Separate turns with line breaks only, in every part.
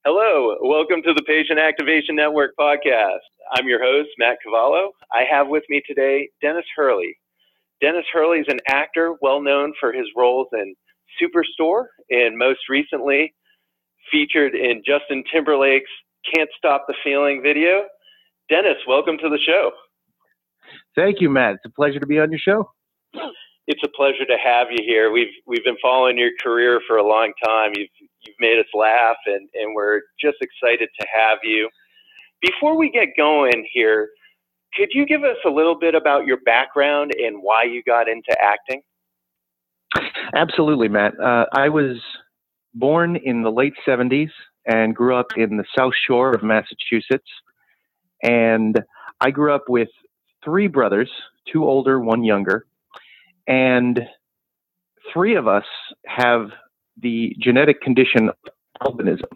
Hello, welcome to the Patient Activation Network podcast. I'm your host, Matt Cavallo. I have with me today Dennis Hurley. Dennis Hurley is an actor well known for his roles in Superstore and most recently featured in Justin Timberlake's Can't Stop the Feeling video. Dennis, welcome to the show.
Thank you, Matt. It's a pleasure to be on your show.
It's a pleasure to have you here. We've been following your career for a long time. You've made us laugh, and we're just excited to have you. Before we get going here, could you give us a little bit about your background and why you got into acting?
Absolutely, Matt. I was born in the late 70s and grew up in the South Shore of Massachusetts. And I grew up with three brothers, two older, one younger. And three of us have the genetic condition of albinism.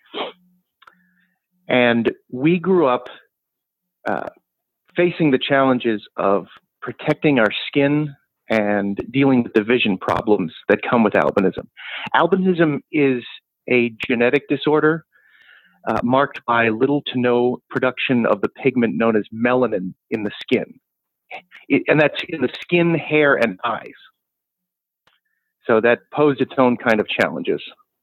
And we grew up facing the challenges of protecting our skin and dealing with the vision problems that come with albinism. Albinism is a genetic disorder marked by little to no production of the pigment known as melanin in the skin. And that's in the skin, hair, and eyes. So that posed its own kind of challenges.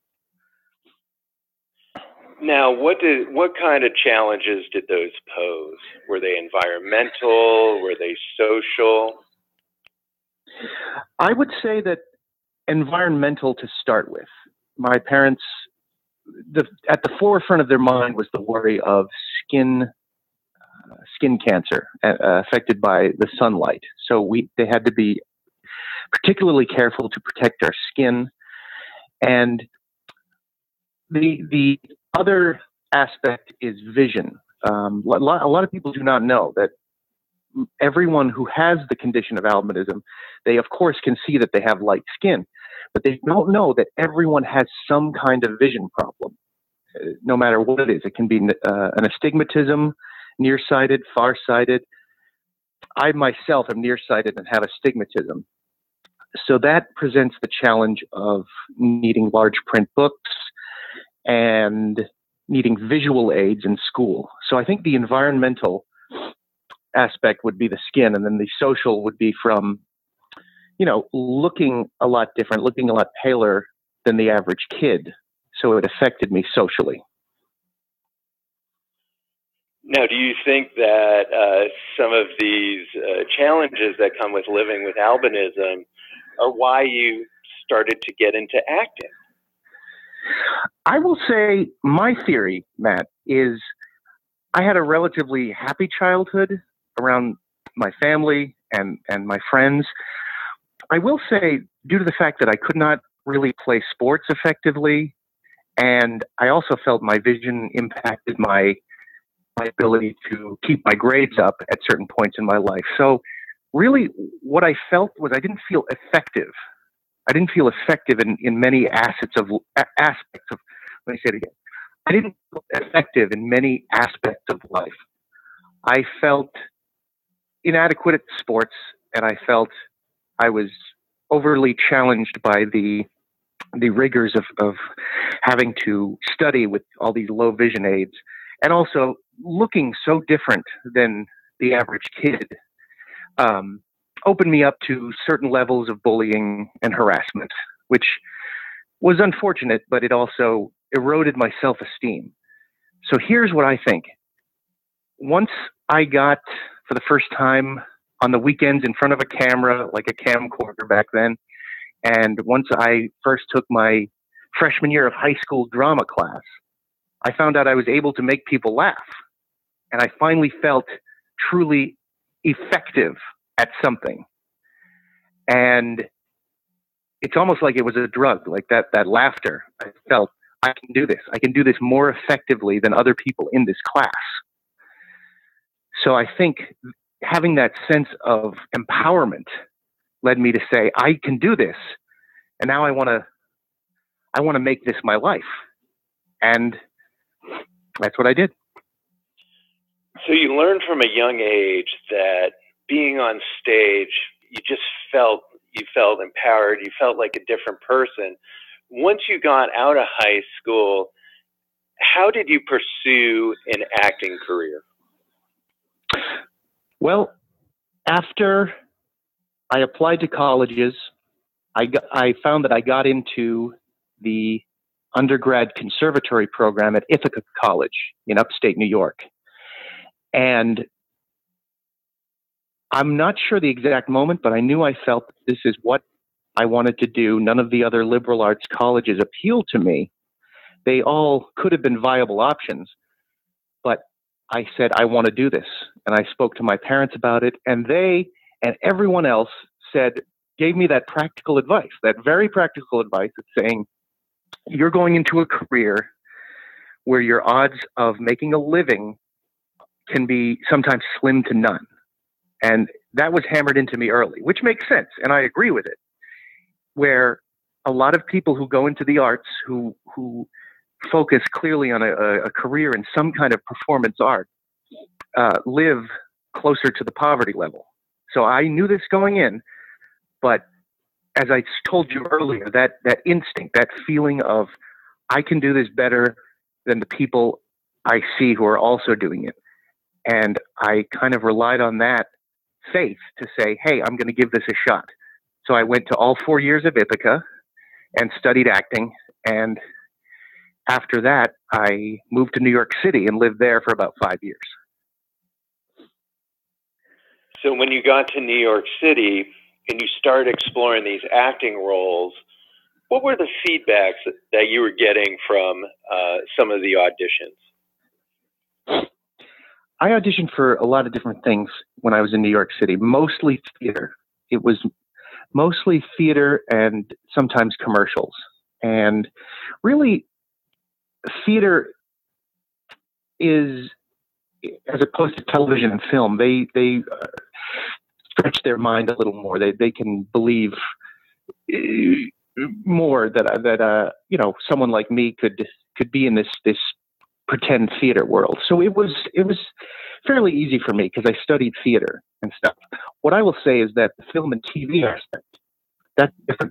Now, what kind of challenges did those pose? Were they environmental? Were they social?
I would say that environmental to start with. My parents, at the forefront of their mind was the worry of skin cancer affected by the sunlight. So they had to be particularly careful to protect our skin. And the other aspect is vision. A lot of people do not know that everyone who has the condition of albinism, they of course can see that they have light skin, but they don't know that everyone has some kind of vision problem, no matter what it is. It can be an astigmatism, nearsighted, farsighted. I myself am nearsighted and have astigmatism. So that presents the challenge of needing large print books and needing visual aids in school. So I think the environmental aspect would be the skin, and then the social would be from, looking a lot different, looking a lot paler than the average kid. So it affected me socially.
Now, do you think that some of these challenges that come with living with albinism are why you started to get into acting?
I will say my theory, Matt, is I had a relatively happy childhood around my family and my friends. I will say, due to the fact that I could not really play sports effectively, and I also felt my vision impacted my ability to keep my grades up at certain points in my life. So really what I felt was I didn't feel effective. I didn't feel effective in many aspects of, let me say it again. I didn't feel effective in many aspects of life. I felt inadequate at sports, and I felt I was overly challenged by the rigors of having to study with all these low vision aids, and also looking so different than the average kid, opened me up to certain levels of bullying and harassment, which was unfortunate, but it also eroded my self-esteem. So here's what I think. Once I got, for the first time, on the weekends in front of a camera, like a camcorder back then, and once I first took my freshman year of high school drama class, I found out I was able to make people laugh. And I finally felt truly effective at something. And it's almost like it was a drug, like that laughter. I felt, I can do this. I can do this more effectively than other people in this class. So I think having that sense of empowerment led me to say, I can do this. And now I want to make this my life. And that's what I did.
So you learned from a young age that being on stage, you felt empowered. You felt like a different person. Once you got out of high school, how did you pursue an acting career?
Well, after I applied to colleges, I found that I got into the undergrad conservatory program at Ithaca College in upstate New York. And I'm not sure the exact moment, but I knew I felt that this is what I wanted to do. None of the other liberal arts colleges appealed to me. They all could have been viable options, but I said, I want to do this. And I spoke to my parents about it, and they and everyone else gave me that practical advice, that very practical advice of saying, you're going into a career where your odds of making a living can be sometimes slim to none. And that was hammered into me early, which makes sense. And I agree with it, where a lot of people who go into the arts, who focus clearly on a career in some kind of performance art, live closer to the poverty level. So I knew this going in, but as I told you earlier, that instinct, that feeling of I can do this better than the people I see who are also doing it. And I kind of relied on that faith to say, hey, I'm going to give this a shot. So I went to all 4 years of Ithaca and studied acting. And after that, I moved to New York City and lived there for about 5 years.
So when you got to New York City and you started exploring these acting roles, what were the feedbacks that you were getting from some of the auditions?
I auditioned for a lot of different things when I was in New York City, mostly theater. It was mostly theater and sometimes commercials. And really, theater is, as opposed to television and film, they stretch their mind a little more. They can believe more that someone like me could be in this pretend theater world. So it was fairly easy for me because I studied theater and stuff. What I will say is that the film and TV aspect, that's different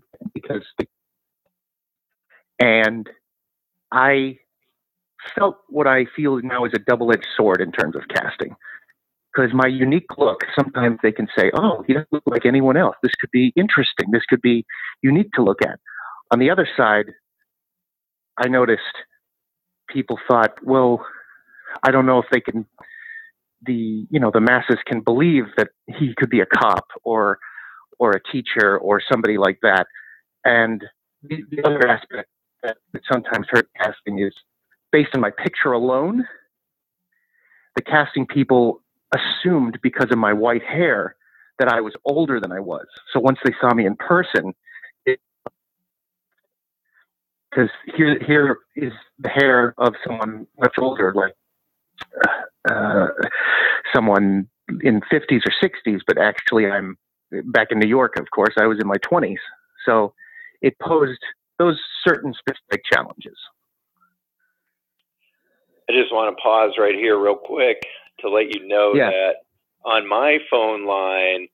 and I felt what I feel now is a double-edged sword in terms of casting. Because my unique look, sometimes they can say, oh, he doesn't look like anyone else. This could be interesting. This could be unique to look at. On the other side, I noticed people thought, well, I don't know if they can, the masses can believe that he could be a cop or a teacher or somebody like that. And the other aspect that sometimes hurt casting is based on my picture alone. The casting people assumed because of my white hair that I was older than I was. So once they saw me in person, because here is the hair of someone much older, like someone in 50s or 60s, but actually I'm back in New York, of course, I was in my 20s. So it posed those certain specific challenges.
I just want to pause right here real quick to let you know that on my phone line,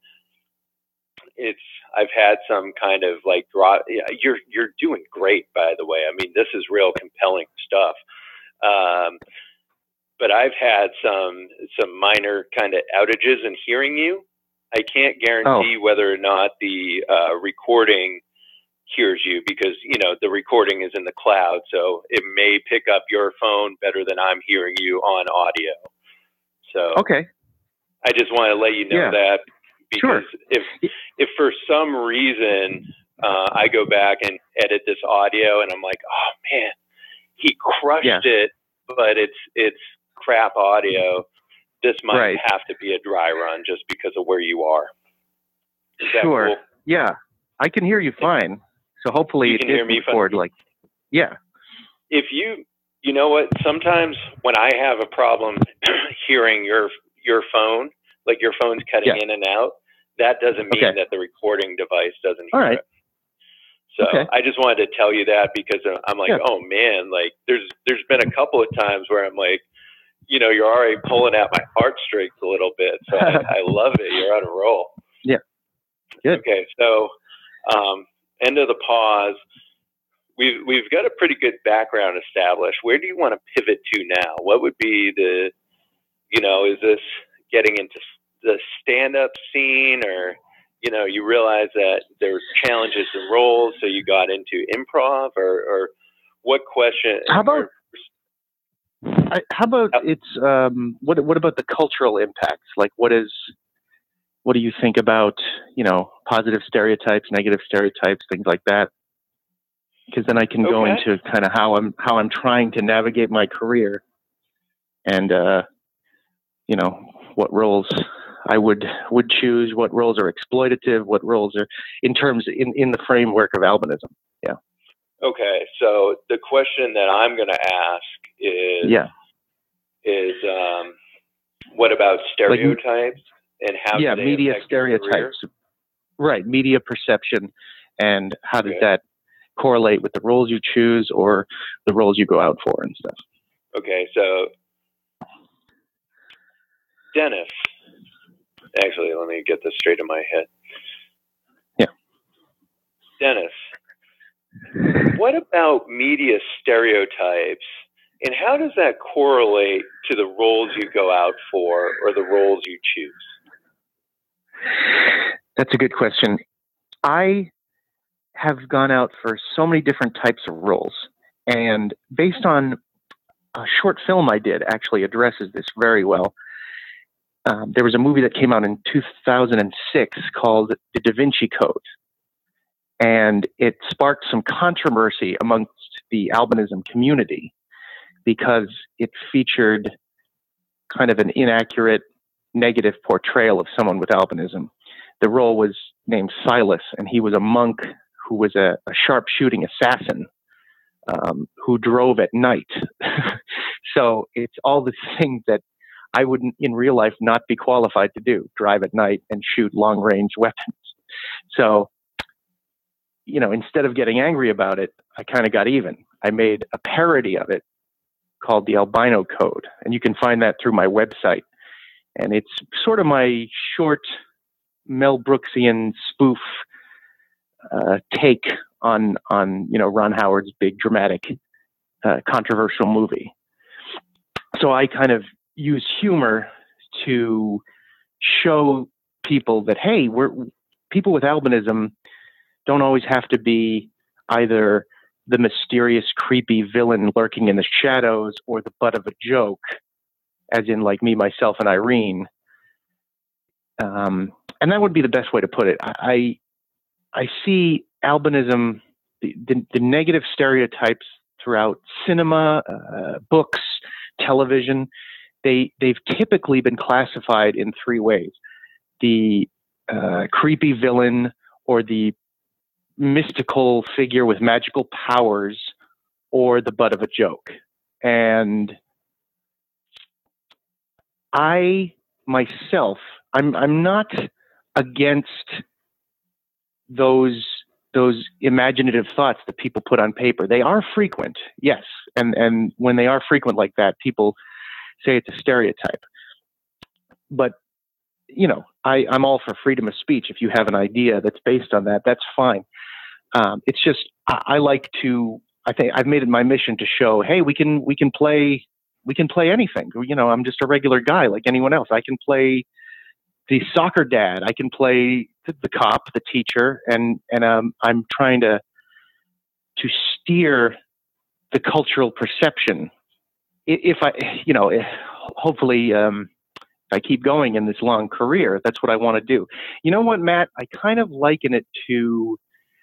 I've had some kind of like drop. You're doing great, by the way. I mean, this is real compelling stuff. But I've had some minor kind of outages in hearing you. I can't guarantee whether or not the recording hears you because, the recording is in the cloud. So it may pick up your phone better than I'm hearing you on audio. So I just want to let you know that because if for some reason I go back and edit this audio and I'm like, oh man, he crushed it, but it's crap audio. This might have to be a dry run just because of where you are. Is that cool?
Yeah, I can hear you fine. So hopefully
you can hear me
forward.
If you know what? Sometimes when I have a problem hearing your phone, like your phone's cutting in and out, that doesn't mean that the recording device doesn't hear it. So I just wanted to tell you that because I'm like, oh man, like there's been a couple of times where I'm like, you're already pulling at my heartstrings a little bit. So I love it. You're on a roll.
Yeah. Good.
Okay. So, end of the pause. we've got a pretty good background established. Where do you want to pivot to now? What would be the, is this getting into the stand-up scene, or you realize that there's challenges in roles, so you got into improv, or what question?
How about what about the cultural impacts? Like, what do you think about, positive stereotypes, negative stereotypes, things like that? Because then I can go into kind of how I'm trying to navigate my career, and what roles I would choose, what roles are exploitative, what roles are in the framework of albinism. Yeah.
Okay, so the question that I'm going to ask is what about stereotypes, and how do they
media
affect
stereotypes, right? Media perception, and how does that correlate with the roles you choose or the roles you go out for and stuff?
Okay, so Dennis, actually, let me get this straight in my head.
Yeah.
Dennis, what about media stereotypes, and how does that correlate to the roles you go out for or the roles you choose?
That's a good question. I have gone out for so many different types of roles, and based on a short film I did actually addresses this very well. There was a movie that came out in 2006 called The Da Vinci Code, and it sparked some controversy amongst the albinism community because it featured kind of an inaccurate, negative portrayal of someone with albinism. The role was named Silas, and he was a monk who was a sharpshooting assassin who drove at night. So it's all the things that I would in real life not be qualified to do: drive at night and shoot long-range weapons. So, instead of getting angry about it, I kind of got even. I made a parody of it called the Albino Code, and you can find that through my website. And it's sort of my short Mel Brooksian spoof take on Ron Howard's big dramatic controversial movie. So I kind of use humor to show people that, hey, people with albinism don't always have to be either the mysterious, creepy villain lurking in the shadows or the butt of a joke, as in like me, myself, and Irene. And that would be the best way to put it. I see albinism, the negative stereotypes throughout cinema, books, television. They've typically been classified in three ways: the creepy villain, or the mystical figure with magical powers, or the butt of a joke. And I myself, I'm not against those imaginative thoughts that people put on paper. They are frequent, yes, and when they are frequent like that, people say it's a stereotype. But I'm all for freedom of speech. If you have an idea that's based on that, that's fine. It's just I like to. I think I've made it my mission to show, hey, we can play anything. I'm just a regular guy like anyone else. I can play the soccer dad. I can play the cop, the teacher, and I'm trying to steer the cultural perception. If I, hopefully, if I keep going in this long career, that's what I want to do. You know what, Matt? I kind of liken it to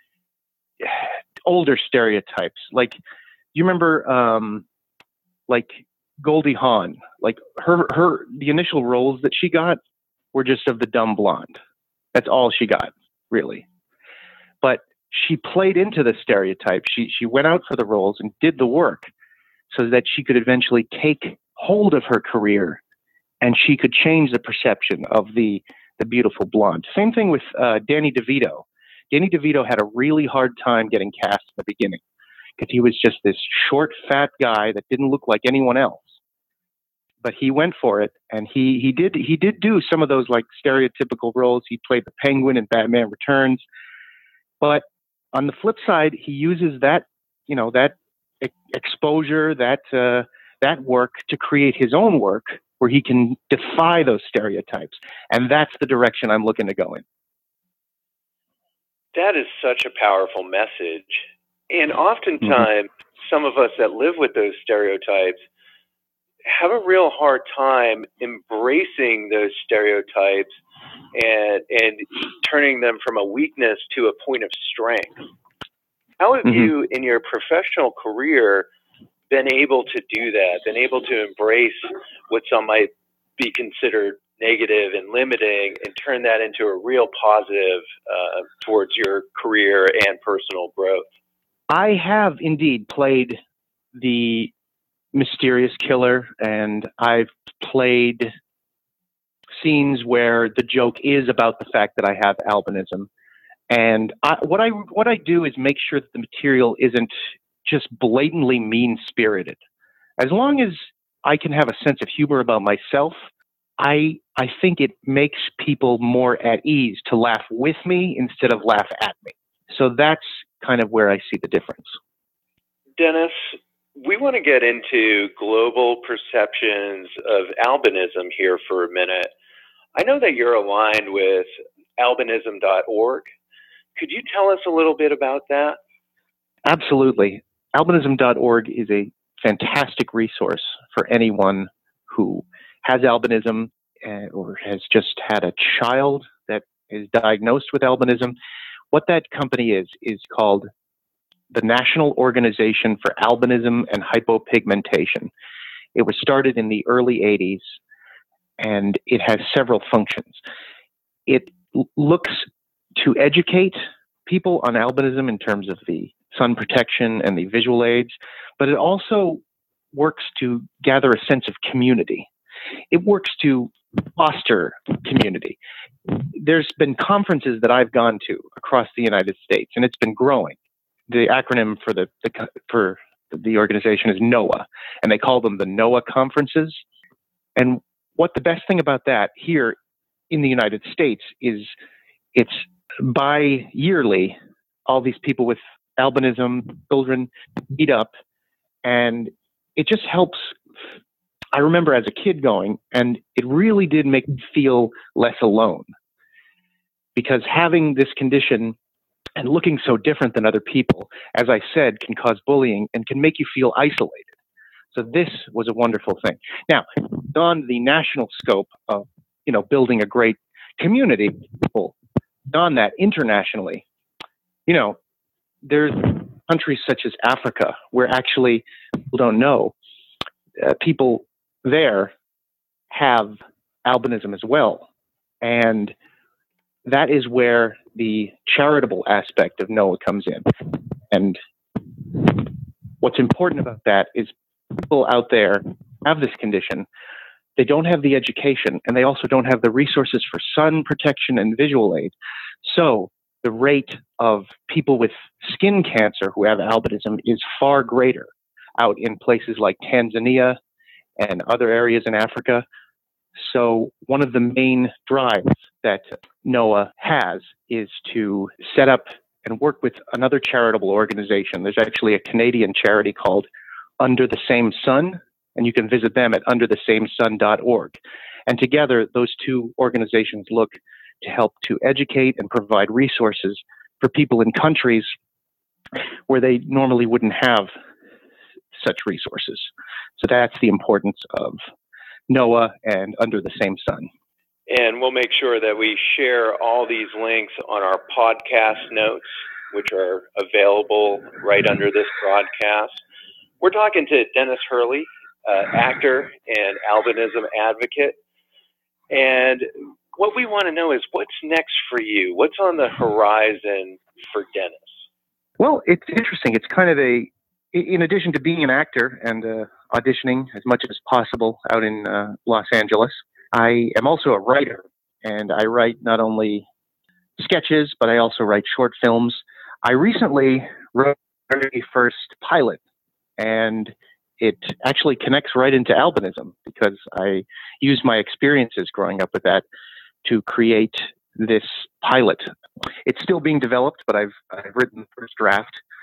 older stereotypes. Like, you remember, like Goldie Hawn? Like the initial roles that she got were just of the dumb blonde. That's all she got, really. But she played into the stereotype. She went out for the roles and did the work so that she could eventually take hold of her career, and she could change the perception of the beautiful blonde. Same thing with Danny DeVito. Danny DeVito had a really hard time getting cast in the beginning because he was just this short, fat guy that didn't look like anyone else. But he went for it, and he did do some of those like stereotypical roles. He played the Penguin in Batman Returns. But on the flip side, he uses that that exposure, that work to create his own work where he can defy those stereotypes. And that's the direction I'm looking to go in.
That is such a powerful message. And oftentimes, some of us that live with those stereotypes have a real hard time embracing those stereotypes and turning them from a weakness to a point of strength. How have you, in your professional career, been able to do that, been able to embrace what some might be considered negative and limiting and turn that into a real positive towards your career and personal growth?
I have indeed played the mysterious killer, and I've played scenes where the joke is about the fact that I have albinism. And what I do is make sure that the material isn't just blatantly mean-spirited. As long as I can have a sense of humor about myself, I think it makes people more at ease to laugh with me instead of laugh at me. So that's kind of where I see the difference.
Dennis, we want to get into global perceptions of albinism here for a minute. I know that you're aligned with albinism.org. Could you tell us a little bit about that?
Absolutely. Albinism.org is a fantastic resource for anyone who has albinism or has just had a child that is diagnosed with albinism. What that company is called the National Organization for Albinism and Hypopigmentation. It was started in the early 80s, and it has several functions. It looks to educate people on albinism in terms of the sun protection and the visual aids, but it also works to gather a sense of community. It works to foster community. There's been conferences that I've gone to across the United States, and it's been growing. The acronym for the organization is NOAA, and they call them the NOAA conferences. And what the best thing about that here in the United States is it's bi-yearly, all these people with albinism, children, meet up, and it just helps. I remember as a kid going, and it really did make me feel less alone, because having this condition and looking so different than other people, as I said, can cause bullying and can make you feel isolated. So this was a wonderful thing. Now, on the national scope of, building a great community, people, on that internationally, there's countries such as Africa where actually people don't know, people there have albinism as well. And that is where the charitable aspect of NOAA comes in. And what's important about that is people out there have this condition. They don't have the education, and they also don't have the resources for sun protection and visual aid. So the rate of people with skin cancer who have albinism is far greater out in places like Tanzania and other areas in Africa. So one of the main drives that NOAA has is to set up and work with another charitable organization. There's actually a Canadian charity called Under the Same Sun, and you can visit them at underthesamesun.org. And together, those two organizations look to help to educate and provide resources for people in countries where they normally wouldn't have such resources. So that's the importance of NOAA and Under the Same Sun.
And we'll make sure that we share all these links on our podcast notes, which are available right under this broadcast. We're talking to Dennis Hurley, actor and albinism advocate. And what we want to know is what's next for you? What's on the horizon for Dennis?
Well, it's interesting. It's kind of in addition to being an actor and auditioning as much as possible out in Los Angeles, I am also a writer, and I write not only sketches, but I also write short films. I recently wrote my very first pilot, and it actually connects right into albinism because I used my experiences growing up with that to create this pilot. It's still being developed, but I've written the first draft,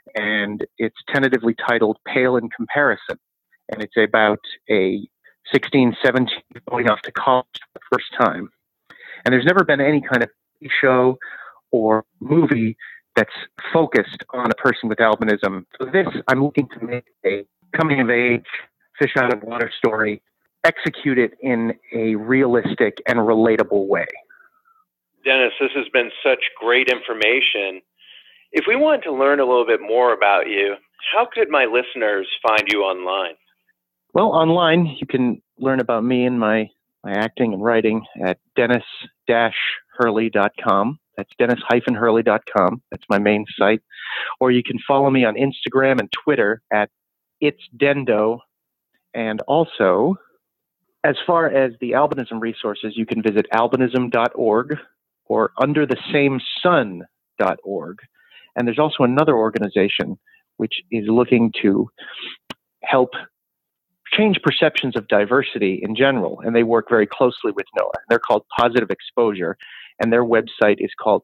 and it's tentatively titled Pale in Comparison. And it's about a 16, 17 going off to college for the first time. And there's never been any kind of show or movie that's focused on a person with albinism. So this, I'm looking to make a coming of age, fish out of water story, execute it in a realistic and relatable way.
Dennis, this has been such great information. If we want to learn a little bit more about you, how could my listeners find you online?
Well, online, you can learn about me and my acting and writing at dennis-hurley.com. That's dennis-hurley.com. That's my main site. Or you can follow me on Instagram and Twitter at It's Dendo. And also, as far as the albinism resources, you can visit albinism.org or underthesamesun.org. And there's also another organization which is looking to help change perceptions of diversity in general, and they work very closely with NOAA. They're called Positive Exposure, and their website is called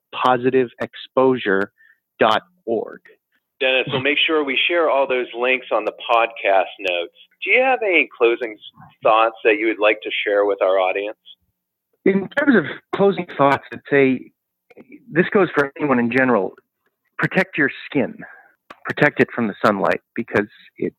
positiveexposure.org.
Dennis, we'll make sure we share all those links on the podcast notes. Do you have any closing thoughts that you would like to share with our audience?
In terms of closing thoughts, I'd say this goes for anyone in general. Protect your skin. Protect it from the sunlight, because it's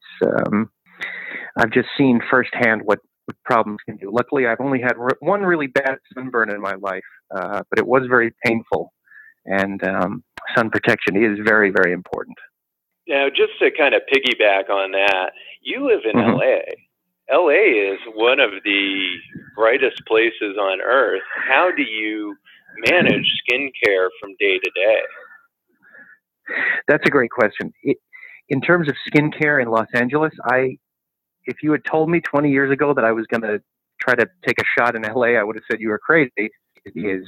I've just seen firsthand what problems can do. Luckily, I've only had one really bad sunburn in my life, but it was very painful, and sun protection is very, very important.
Now, just to kind of piggyback on that, you live in LA. LA is one of the brightest places on earth. How do you manage skincare from day to day?
That's a great question. In terms of skincare in Los Angeles, if you had told me 20 years ago that I was going to try to take a shot in LA, I would have said you were crazy. It is,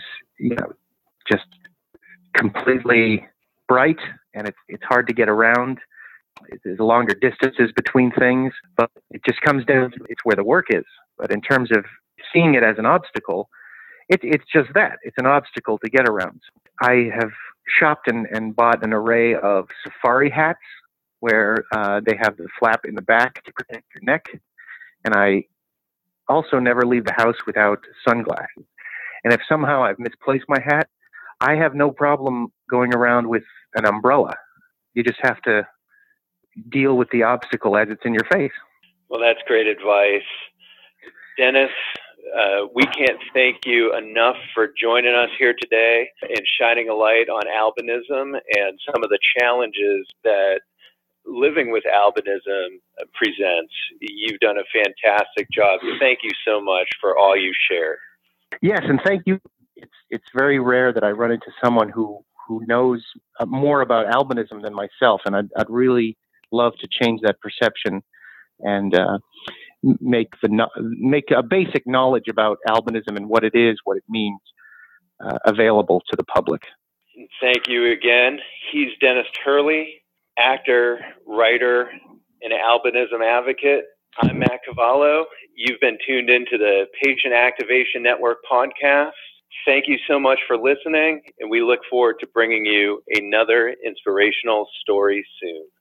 just completely bright, and it's hard to get around. There's longer distances between things, but it just comes down to it's where the work is. But in terms of seeing it as an obstacle, it's just that. It's an obstacle to get around. I have shopped and bought an array of safari hats where they have the flap in the back to protect your neck. And I also never leave the house without sunglasses. And if somehow I've misplaced my hat, I have no problem going around with an umbrella. You just have to deal with the obstacle as it's in your face.
Well, that's great advice. Dennis, we can't thank you enough for joining us here today and shining a light on albinism and some of the challenges that living with albinism presents. You've done a fantastic job. Thank you so much for all you shared.
Yes, and thank you. It's very rare that I run into someone who knows more about albinism than myself, and I'd really love to change that perception and make a basic knowledge about albinism and what it is, what it means, available to the public.
Thank you again. He's Dennis Hurley, actor, writer, and albinism advocate. I'm Matt Cavallo. You've been tuned into the Patient Activation Network podcast. Thank you so much for listening, and we look forward to bringing you another inspirational story soon.